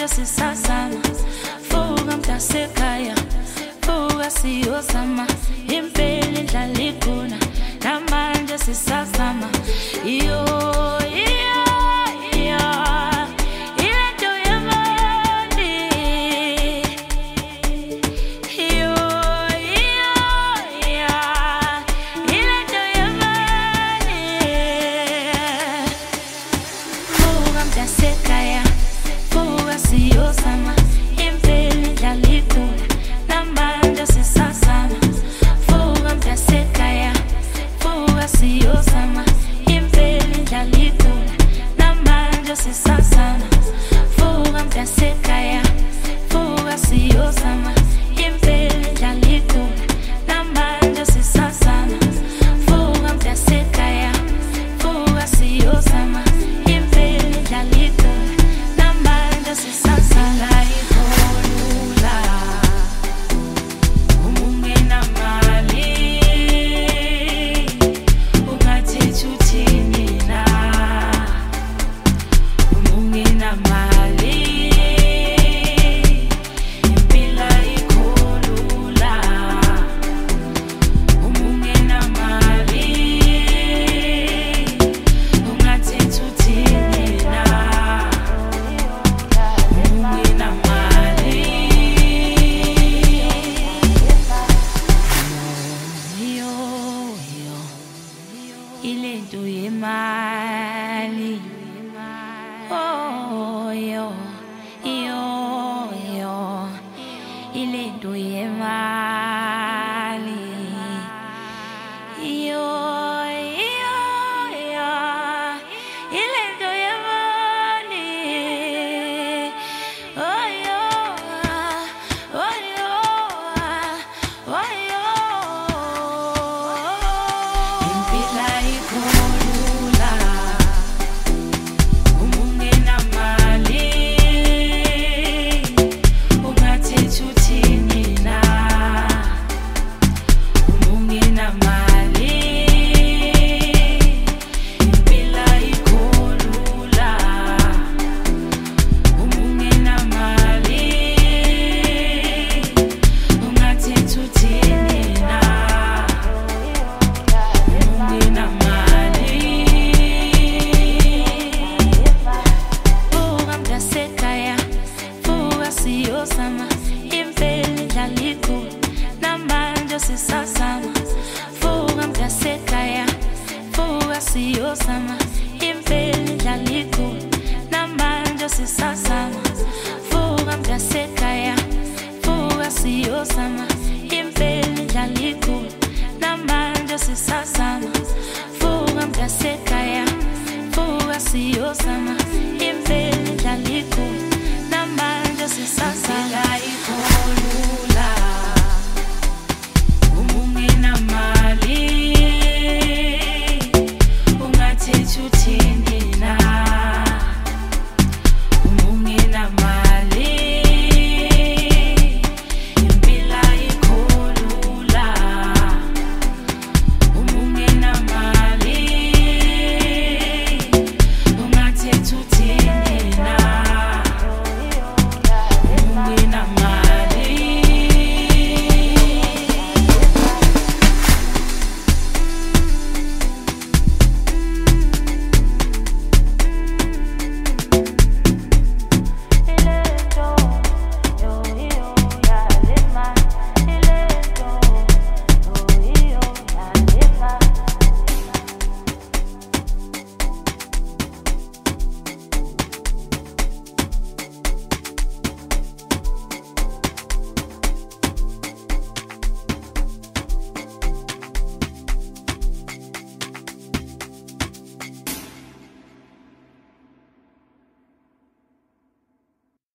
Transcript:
namanje sisazama fuka mtasekhaya fuka siyozama impela indlala ikhona namanje sisazama iyo Sekaya, fuga siyozama, impela indlala ikhona, namanje sisazama. Fuga mtasekaya, fuga siyozama, impela indlala ikhona, namanje sisazama. Fuga mtasekaya, fuga siyozama, impela indlala ikhona, namanje sisazama. Fuga mtasekaya, fuga siyozama. Ilento yemali, oh yo, ilento yemali, yo, ilento yemali, oh yo, impila ikhona umungena mali ungathetha uthini na umungena mali impila ikhona umungena mali ungathetha uthini na umungena mali fuka mtasekaya fuka siyozama impela indlala ikhona namanje sisazama fuka mtasekaya fuka siyozama impela indlala ikhona namanje sisazama fuka mtasekaya fuka siyozama